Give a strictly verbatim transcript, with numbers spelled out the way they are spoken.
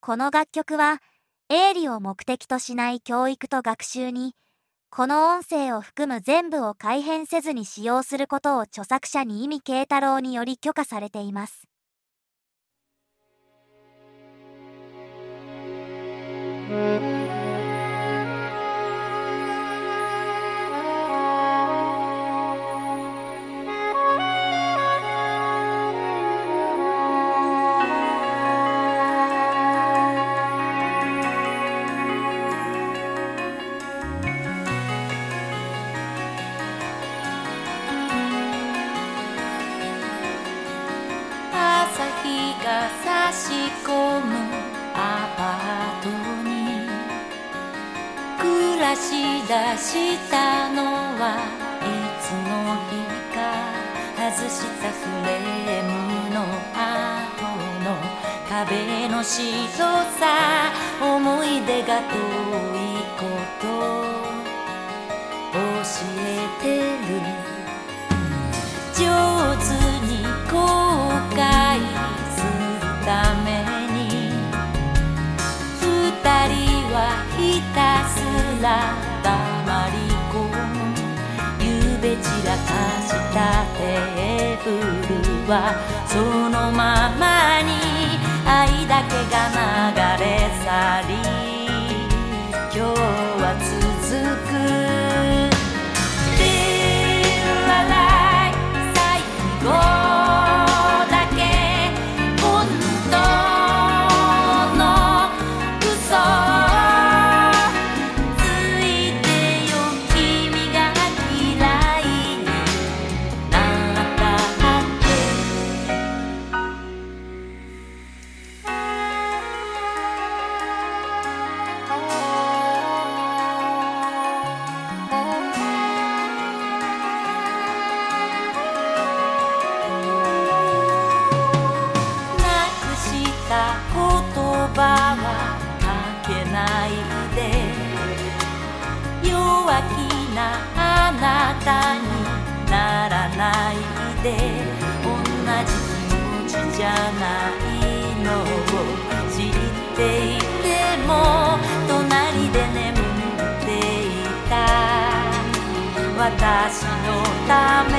この楽曲は営利を目的としない教育と学習に、この音声を含む全部を改変せずに使用することを著作者に井見慶太郎により許可されています。 朝日が差し込むアパートに暮らしだしたのはいつの日か。外したフレームの後の壁の白さ、思い出が遠いこと教えてる。上手に後悔するために二人はひたすら黙り込む。ゆうべ散らかしたテーブルはそのままに愛だけが流れ去り、今日は続く。最後だけ本当の嘘ついてよ、君が嫌いになったって言葉はかけないで、弱気なあなたにならないで、同じ気持ちじゃないのを知っていても隣で眠っていた私のため